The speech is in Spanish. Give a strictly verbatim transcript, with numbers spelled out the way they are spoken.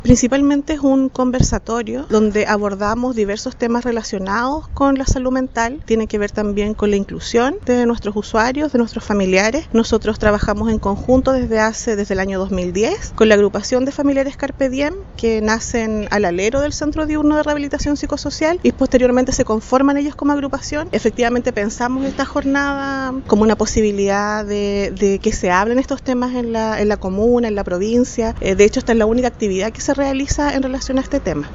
Principalmente es un conversatorio donde abordamos diversos temas relacionados con la salud mental. Tiene que ver también con la inclusión de nuestros usuarios, de nuestros familiares. Nosotros trabajamos en conjunto desde hace desde el año dos mil diez con la agrupación de familiares Carpe Diem, que nacen al alero del Centro Diurno de Rehabilitación Psicosocial y posteriormente se conforman ellos como agrupación. Efectivamente pensamos esta jornada como una posibilidad de, de que se hablen estos temas en la, en la comuna, en la provincia. Eh, de hecho, esta es la única actividad que se realiza en relación a este tema.